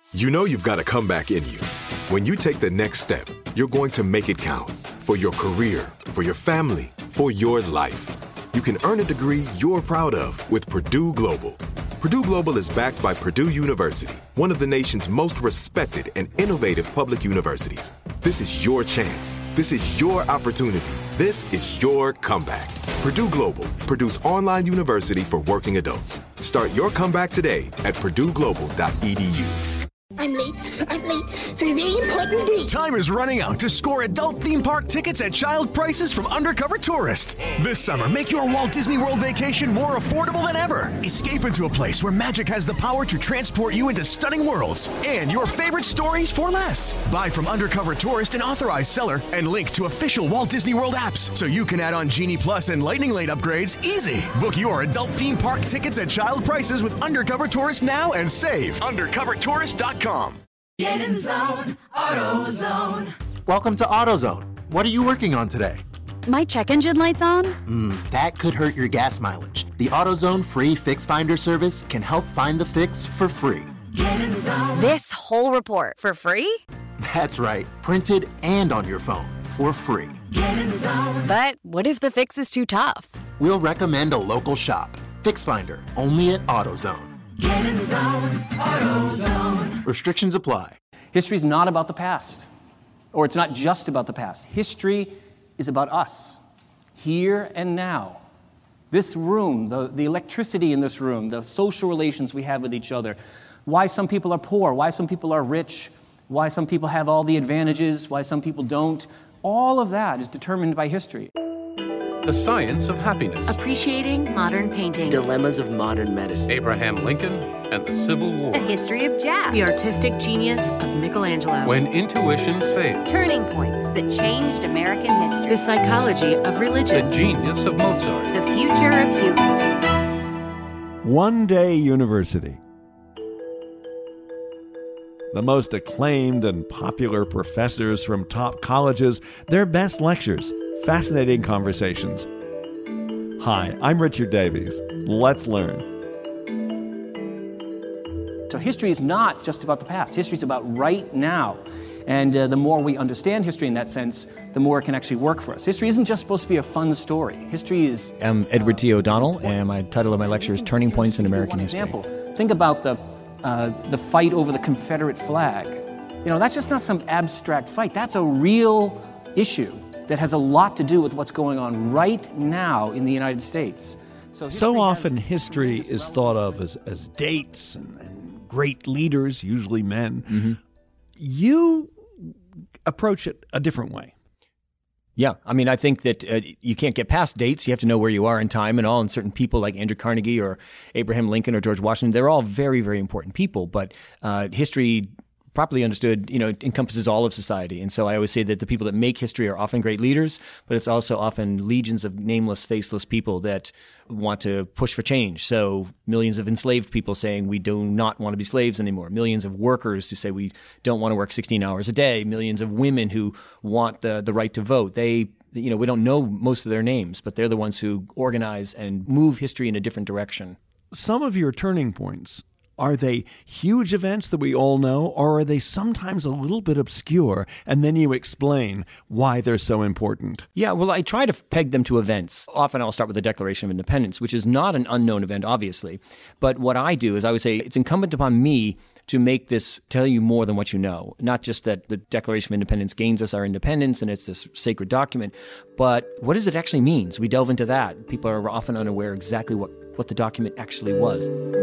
You know you've got a comeback in you. When you take the next step, you're going to make it count. For your career, for your family, for your life. You can earn a degree you're proud of with Purdue Global. Purdue Global is backed by Purdue University, one of the nation's most respected and innovative public universities. This is your chance. This is your opportunity. This is your comeback. Purdue Global, Purdue's online university for working adults. Start your comeback today at purdueglobal.edu. I'm late for a very important date. Time is running out to score adult theme park tickets at child prices from Undercover Tourist. This summer, make your Walt Disney World vacation more affordable than ever. Escape into a place where magic has the power to transport you into stunning worlds and your favorite stories for less. Buy from Undercover Tourist, an authorized seller, and link to official Walt Disney World apps so you can add on Genie Plus and Lightning Lane upgrades easy. Book your adult theme park tickets at child prices with Undercover Tourist now and save. UndercoverTourist.com. Get in zone, AutoZone. Welcome to AutoZone. What are you working on today? My check engine light's on? That could hurt your gas mileage. The AutoZone free Fix Finder service can help find the fix for free. Get in zone. This whole report for free? That's right, printed and on your phone for free. Get in zone. But what if the fix is too tough? We'll recommend a local shop. Fix Finder, only at AutoZone. Get in zone, AutoZone. Restrictions apply. History is not about the past, or it's not just about the past. History is about us, here and now. This room, the electricity in this room, the social relations we have with each other, why some people are poor, why some people are rich, why some people have all the advantages, why some people don't. All of that is determined by history. The Science of Happiness. Appreciating modern painting. Dilemmas of modern medicine. Abraham Lincoln and the Civil War. The history of jazz. The artistic genius of Michelangelo. When intuition fails. Turning points that changed American history. The psychology of religion. The genius of Mozart. The future of humans. One Day University. The most acclaimed and popular professors from top colleges, their best lectures, fascinating conversations. Hi, I'm Richard Davies. Let's learn. So history is not just about the past. History is about right now. And the more we understand history in that sense, the more it can actually work for us. History isn't just supposed to be a fun story. History is... I'm Edward T. O'Donnell, and my title of my lecture is Turning Points in American History. Example, think about the fight over the Confederate flag. You know, that's just not some abstract fight. That's a real issue that has a lot to do with what's going on right now in the United States. So often history is thought of as dates and great leaders, usually men. Mm-hmm. You approach it a different way. Yeah, I mean, I think that you can't get past dates. You have to know where you are in time and all. And certain people like Andrew Carnegie or Abraham Lincoln or George Washington, they're all very, very important people. But history, properly understood, encompasses all of society. And so I always say that the people that make history are often great leaders, but it's also often legions of nameless, faceless people that want to push for change. So millions of enslaved people saying we do not want to be slaves anymore. Millions of workers who say we don't want to work 16 hours a day. Millions of women who want the right to vote. We don't know most of their names, but they're the ones who organize and move history in a different direction. Some of your turning points, are they huge events that we all know, or are they sometimes a little bit obscure, and then you explain why they're so important? Yeah, well, I try to peg them to events. Often I'll start with the Declaration of Independence, which is not an unknown event, obviously. But what I do is I would say it's incumbent upon me to make this tell you more than what you know. Not just that the Declaration of Independence gains us our independence and it's this sacred document, but what does it actually mean? So we delve into that. People are often unaware exactly what the document actually was.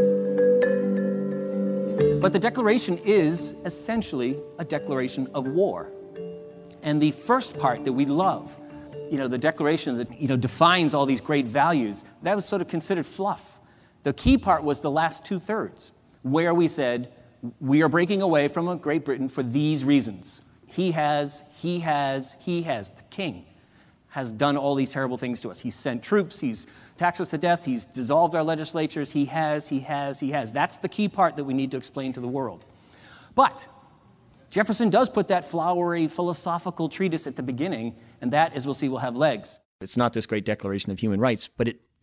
But the Declaration is essentially a declaration of war. And the first part that we love, the Declaration that, defines all these great values, that was sort of considered fluff. The key part was the last 2/3, where we said, we are breaking away from Great Britain for these reasons. The king has done all these terrible things to us. He's sent troops, he's taxed us to death, he's dissolved our legislatures, he has. That's the key part that we need to explain to the world. But Jefferson does put that flowery philosophical treatise at the beginning, and that, as we'll see, will have legs. It's not this great declaration of human rights, but it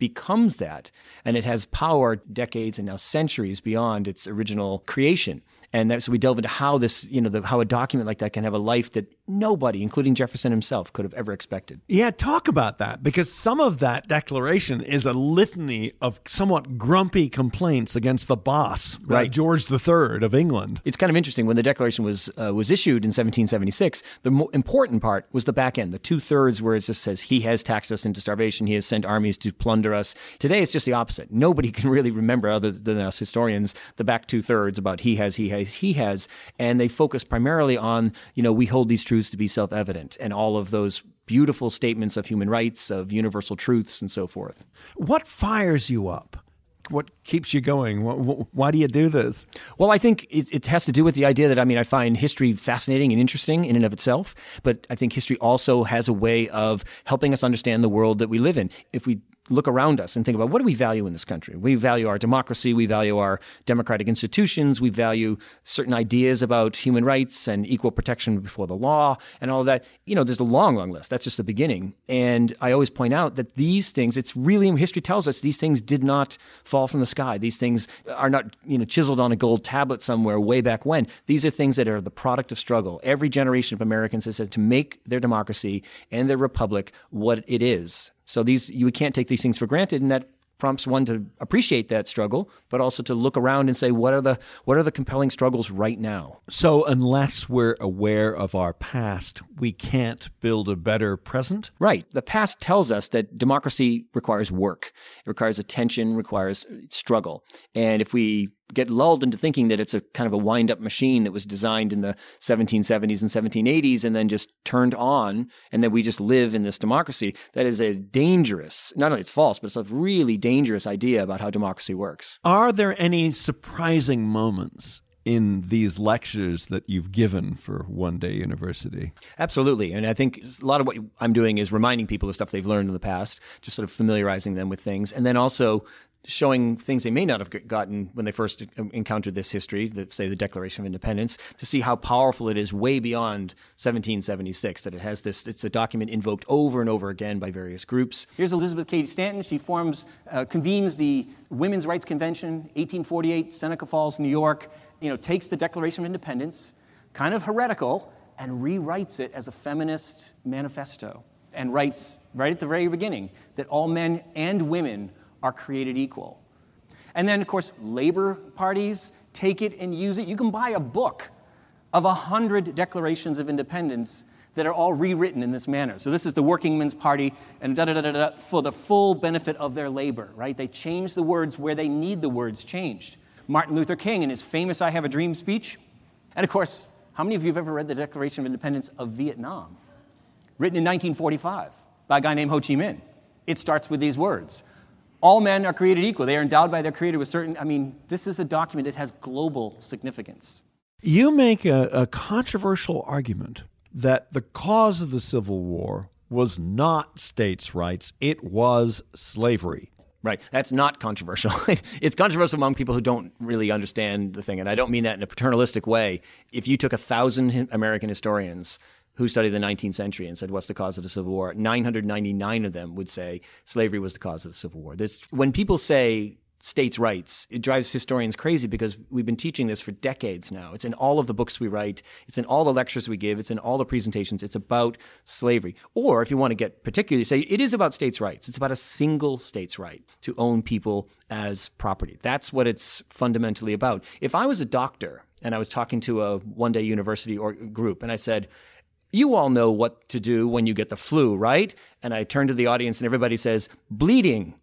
becomes that, and it has power decades and now centuries beyond its original creation. And so we delve into how this, how a document like that can have a life that nobody, including Jefferson himself, could have ever expected. Yeah, talk about that, because some of that declaration is a litany of somewhat grumpy complaints against the boss, right? George III of England. It's kind of interesting. When the Declaration was issued in 1776, the important part was the back end, the 2/3 where it just says, he has taxed us into starvation, he has sent armies to plunder us. Today, it's just the opposite. Nobody can really remember, other than us historians, the back 2/3 about he has, and they focus primarily on, we hold these truths to be self-evident, and all of those beautiful statements of human rights, of universal truths, and so forth. What fires you up? What keeps you going? Why do you do this? Well, I think it has to do with the idea that, I find history fascinating and interesting in and of itself, but I think history also has a way of helping us understand the world that we live in. If we look around us and think about, what do we value in this country? We value our democracy, we value our democratic institutions, we value certain ideas about human rights and equal protection before the law and all of that. There's a long, long list. That's just the beginning. And I always point out that these things, history tells us these things did not fall from the sky. These things are not, chiseled on a gold tablet somewhere way back when. These are things that are the product of struggle. Every generation of Americans has said to make their democracy and their republic what it is. So you can't take these things for granted, and that prompts one to appreciate that struggle, but also to look around and say, what are the compelling struggles right now? So unless we're aware of our past, we can't build a better present? Right. The past tells us that democracy requires work. It requires attention, requires struggle. And if we get lulled into thinking that it's a kind of a wind-up machine that was designed in the 1770s and 1780s and then just turned on, and that we just live in this democracy, that is a dangerous, not only it's false, but it's a really dangerous idea about how democracy works. Are there any surprising moments in these lectures that you've given for One Day University? Absolutely. And I think a lot of what I'm doing is reminding people of stuff they've learned in the past, just sort of familiarizing them with things, and then also showing things they may not have gotten when they first encountered this history, say the Declaration of Independence, to see how powerful it is way beyond 1776, that it's a document invoked over and over again by various groups. Here's Elizabeth Cady Stanton. She convenes the Women's Rights Convention, 1848, Seneca Falls, New York, takes the Declaration of Independence, kind of heretical, and rewrites it as a feminist manifesto, and writes right at the very beginning that all men and women are created equal. And then, of course, labor parties take it and use it. You can buy a book of 100 declarations of independence that are all rewritten in this manner. So this is the Working Men's Party, and for the full benefit of their labor, right? They change the words where they need the words changed. Martin Luther King in his famous I Have a Dream speech. And of course, how many of you have ever read the Declaration of Independence of Vietnam? Written in 1945 by a guy named Ho Chi Minh. It starts with these words. All men are created equal. They are endowed by their Creator with certain... this is a document that has global significance. You make a controversial argument that the cause of the Civil War was not states' rights, it was slavery. Right. That's not controversial. It's controversial among people who don't really understand the thing, and I don't mean that in a paternalistic way. If you took 1,000 American historians who studied the 19th century and said, what's the cause of the Civil War? 999 of them would say slavery was the cause of the Civil War. When people say states' rights, it drives historians crazy because we've been teaching this for decades now. It's in all of the books we write. It's in all the lectures we give. It's in all the presentations. It's about slavery. Or if you want to get particularly, say it is about states' rights. It's about a single state's right to own people as property. That's what it's fundamentally about. If I was a doctor and I was talking to a One Day University or group and I said, you all know what to do when you get the flu, right? And I turn to the audience and everybody says, bleeding.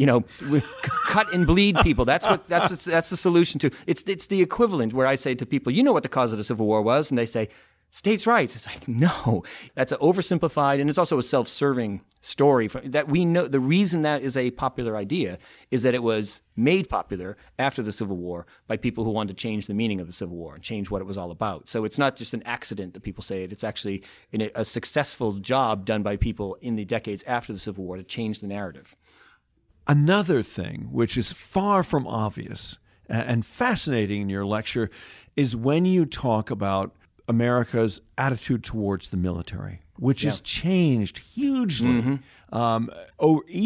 Cut and bleed people. That's the solution to. It's the equivalent where I say to people, you know what the cause of the Civil War was? And they say, states' rights. It's like, no. That's an oversimplified, and it's also a self-serving story. That we know the reason that is a popular idea is that it was made popular after the Civil War by people who wanted to change the meaning of the Civil War and change what it was all about. So it's not just an accident that people say it. It's actually a successful job done by people in the decades after the Civil War to change the narrative. Another thing, which is far from obvious and fascinating in your lecture, is when you talk about America's attitude towards the military, which has changed hugely, even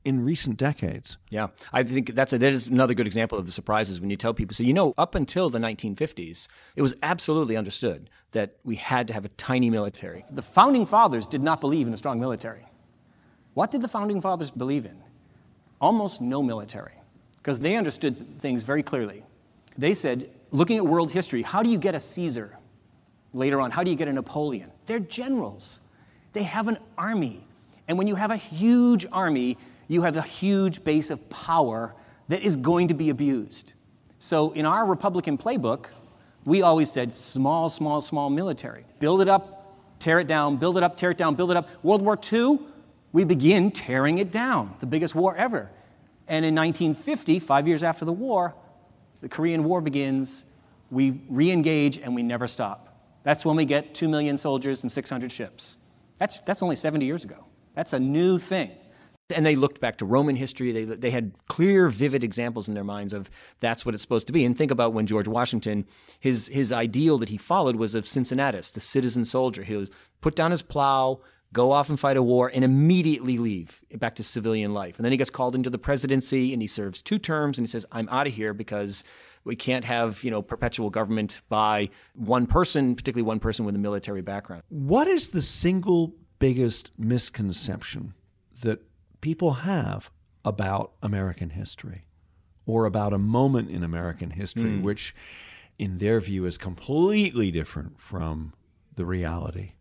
in recent decades. Yeah, I think that is another good example of the surprises when you tell people. So, up until the 1950s, it was absolutely understood that we had to have a tiny military. The Founding Fathers did not believe in a strong military. What did the Founding Fathers believe in? Almost no military, because they understood things very clearly. They said, looking at world history, how do you get a Caesar? Later on, how do you get a Napoleon? They're generals. They have an army. And when you have a huge army, you have a huge base of power that is going to be abused. So in our Republican playbook, we always said small, small, small military. Build it up, tear it down, build it up, tear it down, build it up. World War II, we begin tearing it down, the biggest war ever. And in 1950, 5 years after the war, the Korean War begins, we re-engage and we never stop. That's when we get 2 million soldiers and 600 ships. That's only 70 years ago. That's a new thing. And they looked back to Roman history. They had clear, vivid examples in their minds of that's what it's supposed to be. And think about when George Washington, his ideal that he followed was of Cincinnatus, the citizen soldier. He would put down his plow, go off and fight a war, and immediately leave back to civilian life. And then he gets called into the presidency, and he serves 2 terms, and he says, I'm out of here because we can't have, perpetual government by one person, particularly one person with a military background. What is the single biggest misconception that people have about American history or about a moment in American history which, in their view, is completely different from the reality?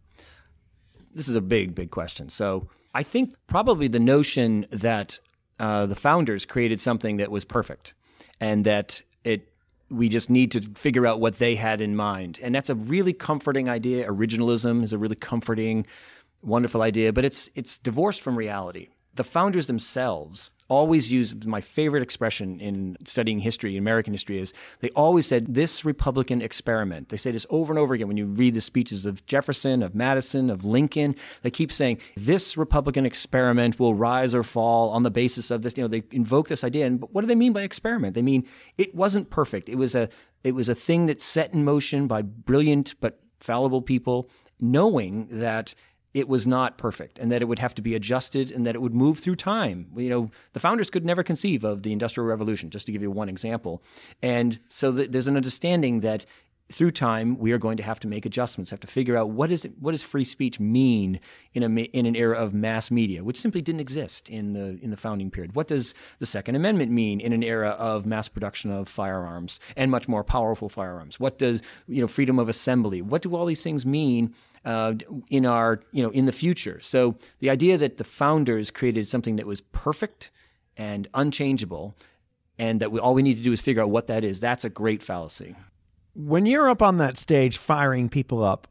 This is a big, big question. So I think probably the notion that the founders created something that was perfect and that we just need to figure out what they had in mind. And that's a really comforting idea. Originalism is a really comforting, wonderful idea, but it's divorced from reality. The founders themselves always use, my favorite expression in studying history, American history, is they always said, this Republican experiment. They say this over and over again when you read the speeches of Jefferson, of Madison, of Lincoln. They keep saying, this Republican experiment will rise or fall on the basis of this. They invoke this idea. And what do they mean by experiment? They mean it wasn't perfect. It was a thing that's set in motion by brilliant but fallible people, knowing that it was not perfect and that it would have to be adjusted and that it would move through time. The founders could never conceive of the Industrial Revolution, just to give you one example. And so there's an understanding that through time, we are going to have to make adjustments, have to figure out what does free speech mean in an era of mass media, which simply didn't exist in the founding period. What does the Second Amendment mean in an era of mass production of firearms and much more powerful firearms? What does freedom of assembly? What do all these things mean in the future? So the idea that the founders created something that was perfect and unchangeable, and that all we need to do is figure out what that is, that's a great fallacy. When you're up on that stage firing people up,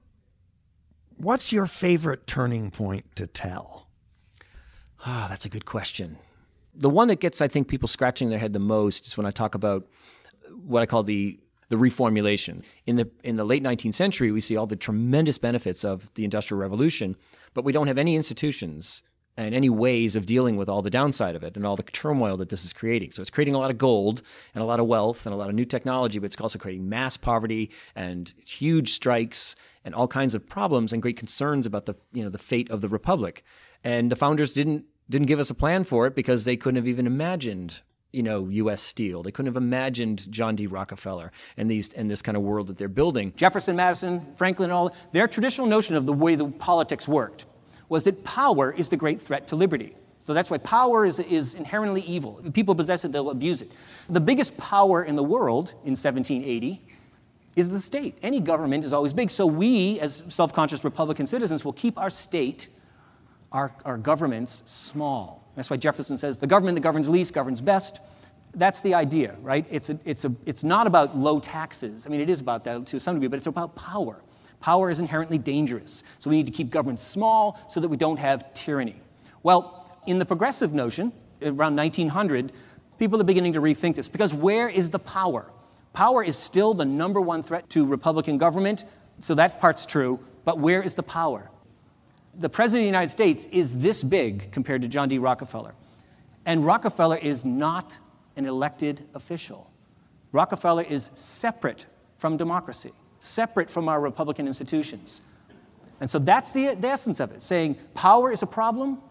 what's your favorite turning point to tell? That's a good question. The one that gets, I think, people scratching their head the most is when I talk about what I call the reformulation. In the late 19th century, we see all the tremendous benefits of the Industrial Revolution, but we don't have any institutions and any ways of dealing with all the downside of it and all the turmoil that this is creating. So it's creating a lot of gold and a lot of wealth and a lot of new technology, but it's also creating mass poverty and huge strikes and all kinds of problems and great concerns about the fate of the republic. And the founders didn't give us a plan for it because they couldn't have even imagined U.S. Steel. They couldn't have imagined John D. Rockefeller and this kind of world that they're building. Jefferson, Madison, Franklin, all their traditional notion of the way the politics worked was that power is the great threat to liberty. So that's why power is inherently evil. If people possess it, they'll abuse it. The biggest power in the world in 1780 is the state. Any government is always big. So we, as self-conscious Republican citizens, will keep our state, our governments, small. That's why Jefferson says the government that governs least governs best. That's the idea, right? It's not about low taxes. I mean, it is about that to some degree, but it's about power. Power is inherently dangerous. So we need to keep government small so that we don't have tyranny. Well, in the progressive notion, around 1900, people are beginning to rethink this because where is the power? Power is still the number one threat to Republican government, so that part's true, but where is the power? The President of the United States is this big compared to John D. Rockefeller. And Rockefeller is not an elected official. Rockefeller is separate from democracy, separate from our Republican institutions. And so that's the essence of it, saying power is a problem,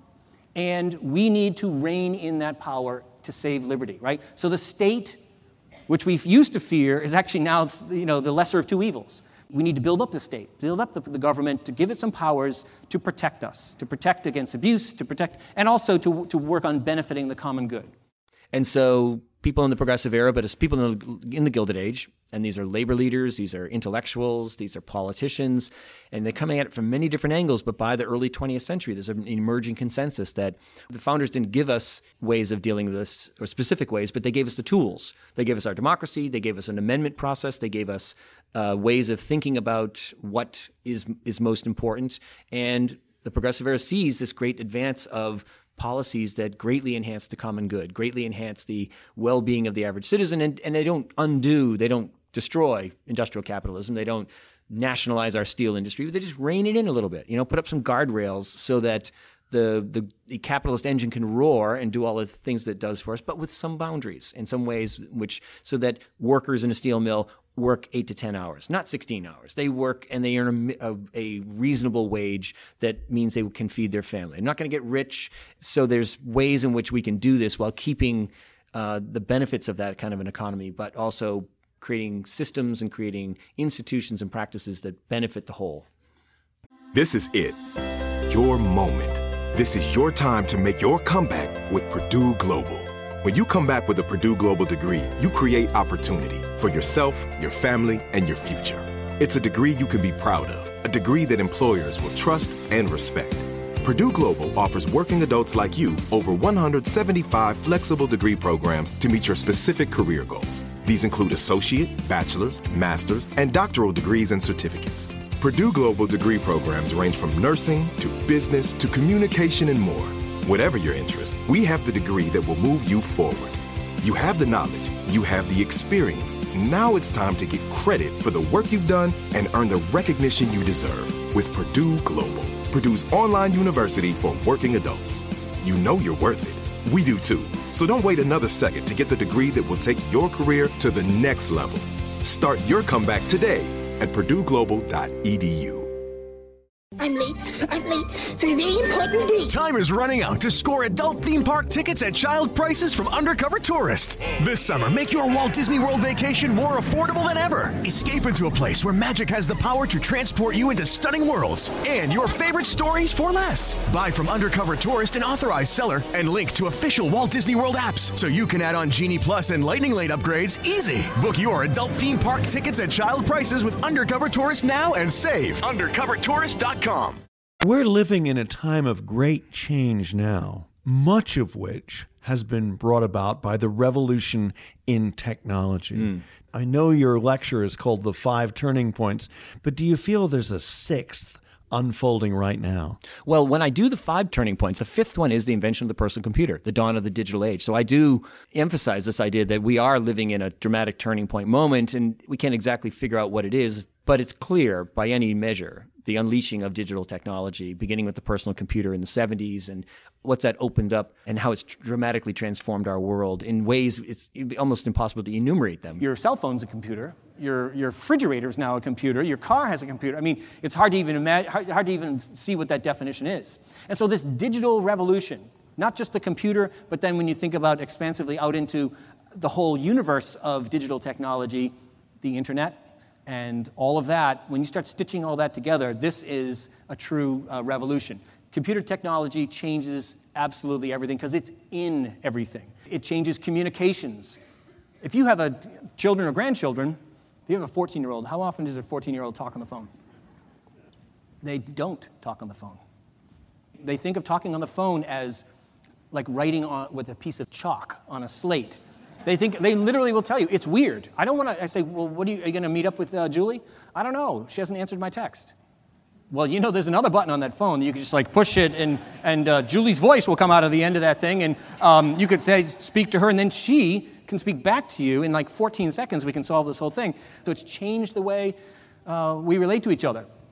And we need to rein in that power to save liberty, right? So the state, which we used to fear, is actually now, the lesser of two evils. We need to build up the state, build up the government, to give it some powers to protect us, to protect against abuse, to protect, and also to work on benefiting the common good. And so people in the progressive era, but as people in the Gilded Age, and these are labor leaders, these are intellectuals, these are politicians, and they're coming at it from many different angles. But by the early 20th century, there's an emerging consensus that the founders didn't give us ways of dealing with this, or specific ways, but they gave us the tools. They gave us our democracy, they gave us an amendment process, they gave us ways of thinking about what is most important. And the progressive era sees this great advance of policies that greatly enhance the common good, greatly enhance the well-being of the average citizen, and they don't destroy industrial capitalism, they don't nationalize our steel industry, they just rein it in a little bit, put up some guardrails so that the capitalist engine can roar and do all the things that it does for us, but with some boundaries in some ways, so that workers in a steel mill work 8 to 10 hours, not 16 hours. They work and they earn a reasonable wage that means they can feed their family. They're not going to get rich, so there's ways in which we can do this while keeping the benefits of that kind of an economy, but also creating systems and creating institutions and practices that benefit the whole. This is it. Your moment. This is your time to make your comeback with Purdue Global. When you come back with a Purdue Global degree, you create opportunity for yourself, your family, and your future. It's a degree you can be proud of, a degree that employers will trust and respect. Purdue Global offers working adults like you over 175 flexible degree programs to meet your specific career goals. These include associate, bachelor's, master's, and doctoral degrees and certificates. Purdue Global degree programs range from nursing to business to communication and more. Whatever your interest, we have the degree that will move you forward. You have the knowledge, you have the experience. Now it's time to get credit for the work you've done and earn the recognition you deserve with Purdue Global, Purdue's online university for working adults. You know you're worth it. We do too. So don't wait another second to get the degree that will take your career to the next level. Start your comeback today at purdueglobal.edu. I'm late for a very important date. Time is running out to score adult theme park tickets at child prices from Undercover Tourist. This summer, make your Walt Disney World vacation more affordable than ever. Escape into a place where magic has the power to transport you into stunning worlds and your favorite stories for less. Buy from Undercover Tourist, an authorized seller, and link to official Walt Disney World apps so you can add on Genie Plus and Lightning Lane upgrades easy. Book your adult theme park tickets at child prices with Undercover Tourist now and save. UndercoverTourist.com. We're living in a time of great change now, much of which has been brought about by the revolution in technology. I know your lecture is called The 5 Turning Points, but do you feel there's a sixth unfolding right now? Well, when I do the 5 turning points, the fifth one is the invention of the personal computer, the dawn of the digital age. So I do emphasize this idea that we are living in a dramatic turning point moment, and we can't exactly figure out what it is, but it's clear by any measure, the unleashing of digital technology, beginning with the personal computer in the 70s, and what's that opened up and how it's dramatically transformed our world in ways it's almost impossible to enumerate them. Your cell phone's a computer. Your refrigerator is now a computer. Your car has a computer. I mean, it's hard to even imagine, hard to even see what that definition is. And so this digital revolution, not just the computer, but then when you think about expansively out into the whole universe of digital technology, the internet, and all of that, when you start stitching all that together, this is a true revolution. Computer technology changes absolutely everything because it's in everything. It changes communications. If you have children or grandchildren, if you have a 14-year-old, how often does a 14-year-old talk on the phone? They don't talk on the phone. They think of talking on the phone as like writing with a piece of chalk on a slate. They literally will tell you, it's weird. I say, well, are you going to meet up with Julie? I don't know. She hasn't answered my text. Well, there's another button on that phone. You can just push it and Julie's voice will come out of the end of that thing. And you could speak to her and then she can speak back to you in 14 seconds. We can solve this whole thing. So it's changed the way we relate to each other.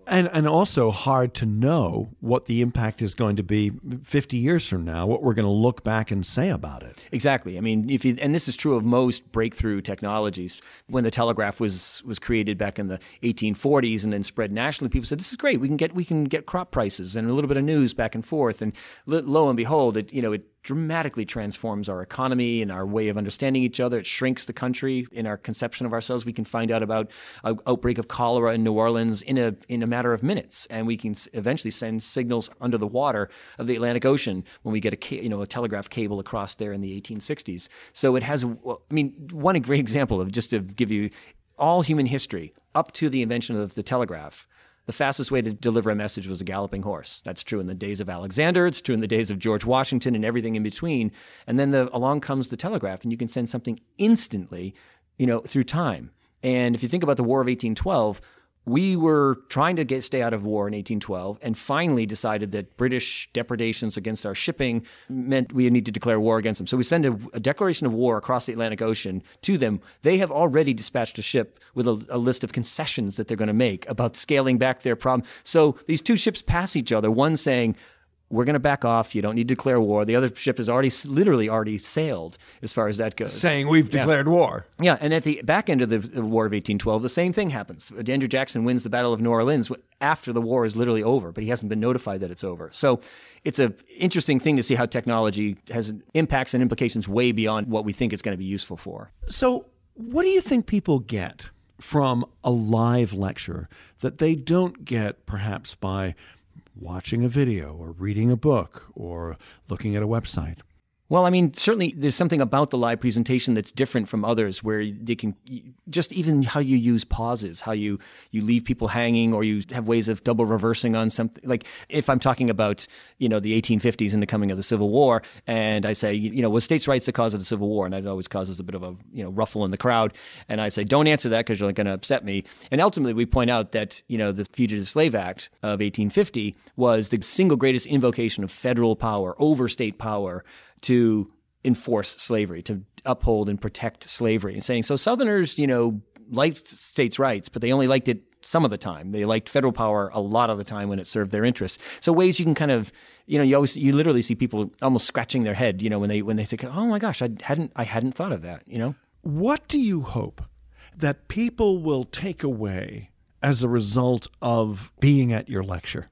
And also hard to know what the impact is going to be 50 years from now, what we're going to look back and say about it. Exactly. I mean, and this is true of most breakthrough technologies. When the telegraph was created back in the 1840s and then spread nationally, people said, this is great. We can get crop prices and a little bit of news back and forth. And lo and behold, it dramatically transforms our economy and our way of understanding each other. It shrinks the country in our conception of ourselves. We can find out about an outbreak of cholera in New Orleans in a matter of minutes, and we can eventually send signals under the water of the Atlantic Ocean when we get a telegraph cable across there in the 1860s. So it has, one great example of, just to give you all human history up to the invention of the telegraph. The fastest way to deliver a message was a galloping horse. That's true in the days of Alexander. It's true in the days of George Washington and everything in between. And then along comes the telegraph, and you can send something instantly, through time. And if you think about the War of 1812, we were trying to stay out of war in 1812 and finally decided that British depredations against our shipping meant we need to declare war against them. So we send a declaration of war across the Atlantic Ocean to them. They have already dispatched a ship with a list of concessions that they're going to make about scaling back their problem. So these two ships pass each other, one saying, we're going to back off. You don't need to declare war. The other ship has literally already sailed as far as that goes. Saying we've declared war. Yeah, and at the back end of the War of 1812, the same thing happens. Andrew Jackson wins the Battle of New Orleans after the war is literally over, but he hasn't been notified that it's over. So it's an interesting thing to see how technology has impacts and implications way beyond what we think it's going to be useful for. So what do you think people get from a live lecture that they don't get perhaps by watching a video or reading a book or looking at a website? Well, certainly there's something about the live presentation that's different from others, where they can just even how you use pauses, how you leave people hanging, or you have ways of double reversing on something. Like if I'm talking about, the 1850s and the coming of the Civil War, and I say, was states' rights the cause of the Civil War? And that always causes a bit of a, ruffle in the crowd. And I say, don't answer that because you're going to upset me. And ultimately we point out that, the Fugitive Slave Act of 1850 was the single greatest invocation of federal power over state power to enforce slavery, to uphold and protect slavery, and saying, so Southerners, liked states' rights, but they only liked it some of the time. They liked federal power a lot of the time when it served their interests. So ways you can kind of, you literally see people almost scratching their head, when they think, oh my gosh, I hadn't thought of that, What do you hope that people will take away as a result of being at your lecture?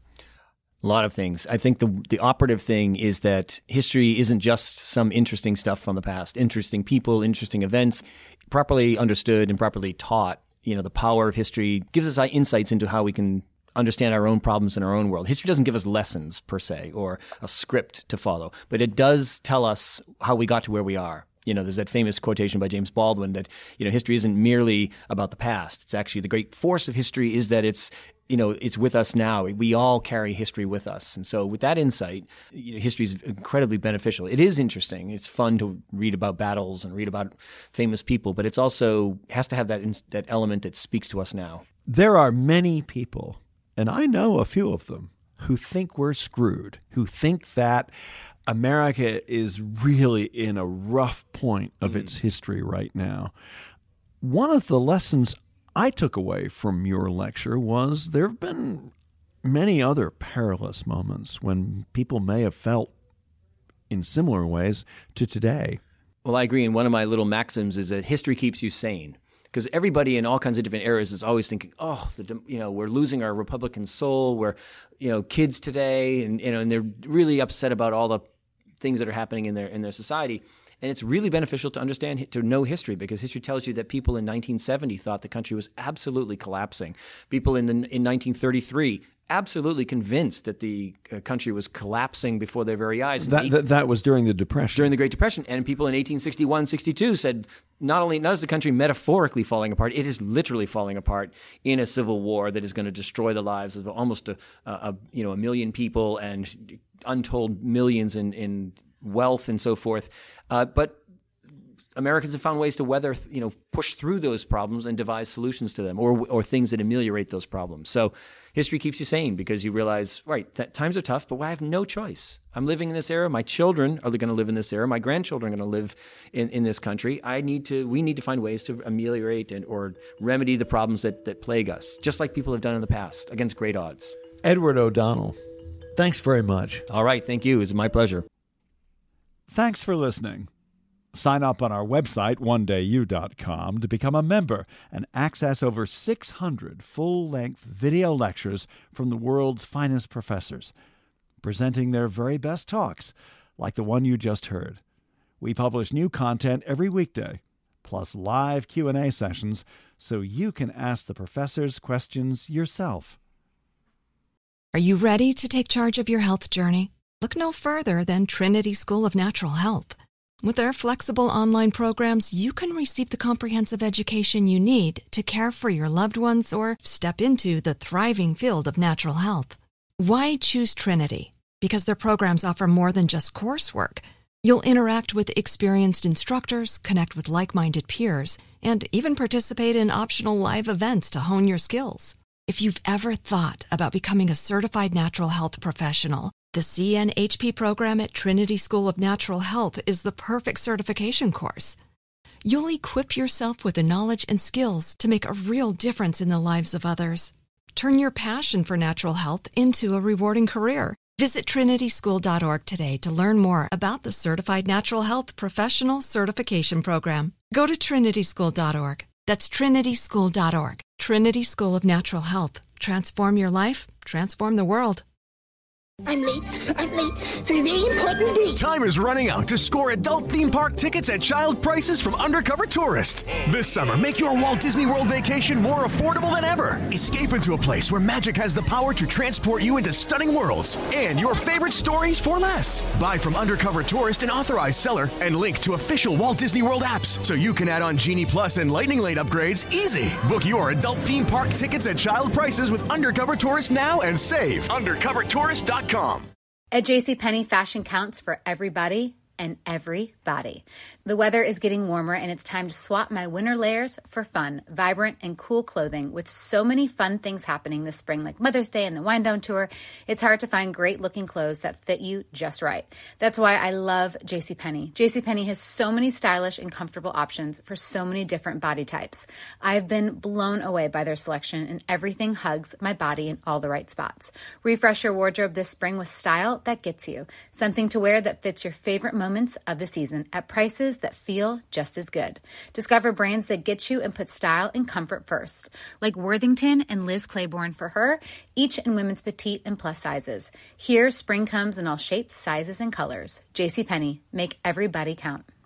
A lot of things. I think the operative thing is that history isn't just some interesting stuff from the past, interesting people, interesting events. Properly understood and properly taught, the power of history gives us insights into how we can understand our own problems in our own world. History doesn't give us lessons per se or a script to follow, but it does tell us how we got to where we are. There's that famous quotation by James Baldwin that, history isn't merely about the past. It's actually the great force of history is that it's with us now. We all carry history with us. And so with that insight, history is incredibly beneficial. It is interesting. It's fun to read about battles and read about famous people, but it's also has to have that element that speaks to us now. There are many people, and I know a few of them, who think we're screwed, who think that America is really in a rough point of its history right now. One of the lessons I took away from your lecture was there have been many other perilous moments when people may have felt in similar ways to today. Well, I agree. And one of my little maxims is that history keeps you sane. Because everybody in all kinds of different eras is always thinking, we're losing our Republican soul. We're, kids today, and they're really upset about all the things that are happening in their society. And it's really beneficial to know history, because history tells you that people in 1970 thought the country was absolutely collapsing. People in 1933 absolutely convinced that the country was collapsing before their very eyes. That was during the Depression. During the Great Depression. And people in 1861, 62 said not is the country metaphorically falling apart, it is literally falling apart in a civil war that is going to destroy the lives of almost a million people and untold millions in wealth and so forth. But Americans have found ways to push through those problems and devise solutions to them, or things that ameliorate those problems. So history keeps you sane because you realize, right, that times are tough, but I have no choice. I'm living in this era. My children are going to live in this era. My grandchildren are going to live in this country. We need to find ways to ameliorate or remedy the problems that plague us, just like people have done in the past, against great odds. Edward O'Donnell, thanks very much. All right, thank you. It's my pleasure. Thanks for listening. Sign up on our website, onedayU.com, to become a member and access over 600 full-length video lectures from the world's finest professors, presenting their very best talks, like the one you just heard. We publish new content every weekday, plus live Q&A sessions, so you can ask the professors questions yourself. Are you ready to take charge of your health journey? Look no further than Trinity School of Natural Health. With their flexible online programs, you can receive the comprehensive education you need to care for your loved ones or step into the thriving field of natural health. Why choose Trinity? Because their programs offer more than just coursework. You'll interact with experienced instructors, connect with like-minded peers, and even participate in optional live events to hone your skills. If you've ever thought about becoming a certified natural health professional, the CNHP program at Trinity School of Natural Health is the perfect certification course. You'll equip yourself with the knowledge and skills to make a real difference in the lives of others. Turn your passion for natural health into a rewarding career. Visit trinityschool.org today to learn more about the Certified Natural Health Professional Certification Program. Go to trinityschool.org. That's trinityschool.org. Trinity School of Natural Health. Transform your life, transform the world. I'm late for a very important date. Time is running out to score adult theme park tickets at child prices from Undercover Tourist. This summer, make your Walt Disney World vacation more affordable than ever. Escape into a place where magic has the power to transport you into stunning worlds and your favorite stories for less. Buy from Undercover Tourist, an authorized seller, and link to official Walt Disney World apps so you can add on Genie Plus and Lightning Lane upgrades easy. Book your adult theme park tickets at child prices with Undercover Tourist now and save. UndercoverTourist.com. At JCPenney, fashion counts for everybody and every body. The weather is getting warmer and it's time to swap my winter layers for fun, vibrant, and cool clothing. With so many fun things happening this spring, like Mother's Day and the Wind Down Tour, it's hard to find great looking clothes that fit you just right. That's why I love JCPenney. JCPenney has so many stylish and comfortable options for so many different body types. I've been blown away by their selection, and everything hugs my body in all the right spots. Refresh your wardrobe this spring with style that gets you. Something to wear that fits your favorite moments of the season at prices that feel just as good. Discover brands that get you and put style and comfort first, like Worthington and Liz Claiborne for her, each in women's petite and plus sizes. Here, spring comes in all shapes, sizes, and colors. JCPenney, make everybody count.